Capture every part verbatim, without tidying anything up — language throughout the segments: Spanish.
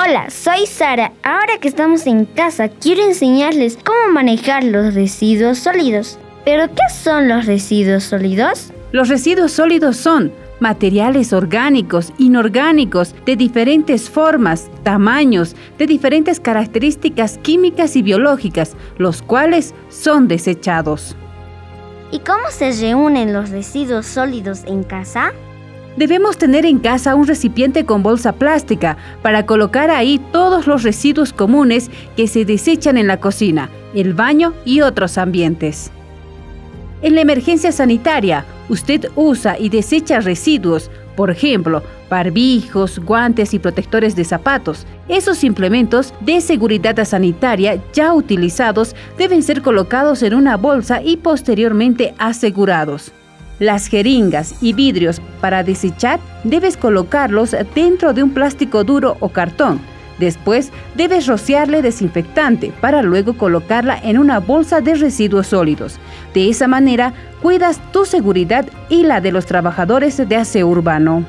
Hola, soy Sara. Ahora que estamos en casa, quiero enseñarles cómo manejar los residuos sólidos. ¿Pero qué son los residuos sólidos? Los residuos sólidos son materiales orgánicos, inorgánicos, de diferentes formas, tamaños, de diferentes características químicas y biológicas, los cuales son desechados. ¿Y cómo se reúnen los residuos sólidos en casa? Debemos tener en casa un recipiente con bolsa plástica para colocar ahí todos los residuos comunes que se desechan en la cocina, el baño y otros ambientes. En la emergencia sanitaria, usted usa y desecha residuos, por ejemplo, barbijos, guantes y protectores de zapatos. Esos implementos de seguridad sanitaria ya utilizados deben ser colocados en una bolsa y posteriormente asegurados. Las jeringas y vidrios para desechar debes colocarlos dentro de un plástico duro o cartón. Después debes rociarle desinfectante para luego colocarla en una bolsa de residuos sólidos. De esa manera cuidas tu seguridad y la de los trabajadores de aseo urbano.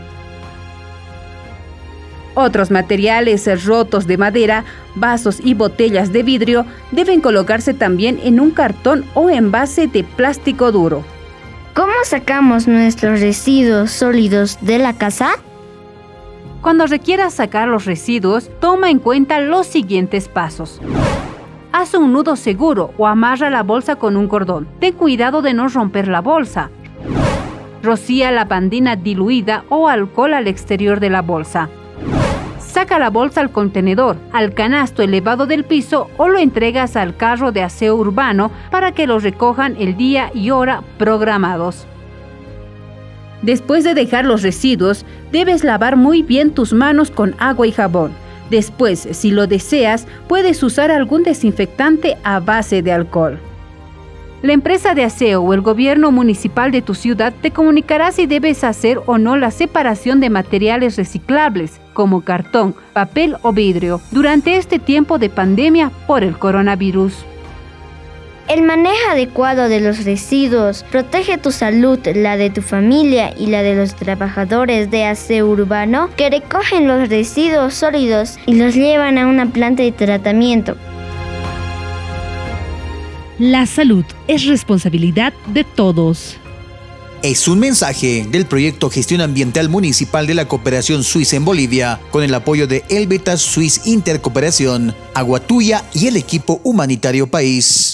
Otros materiales rotos de madera, vasos y botellas de vidrio deben colocarse también en un cartón o envase de plástico duro. ¿Cómo sacamos nuestros residuos sólidos de la casa? Cuando requieras sacar los residuos, toma en cuenta los siguientes pasos. Haz un nudo seguro o amarra la bolsa con un cordón. Ten cuidado de no romper la bolsa. Rocía lavandina diluida o alcohol al exterior de la bolsa. Saca la bolsa al contenedor, al canasto elevado del piso o lo entregas al carro de aseo urbano para que lo recojan el día y hora programados. Después de dejar los residuos, debes lavar muy bien tus manos con agua y jabón. Después, si lo deseas, puedes usar algún desinfectante a base de alcohol. La empresa de aseo o el gobierno municipal de tu ciudad te comunicará si debes hacer o no la separación de materiales reciclables, como cartón, papel o vidrio, durante este tiempo de pandemia por el coronavirus. El manejo adecuado de los residuos protege tu salud, la de tu familia y la de los trabajadores de aseo urbano que recogen los residuos sólidos y los llevan a una planta de tratamiento. La salud es responsabilidad de todos. Es un mensaje del proyecto Gestión Ambiental Municipal de la Cooperación Suiza en Bolivia, con el apoyo de Helvetas Swiss Intercooperación, Agua Tuya y el equipo humanitario País.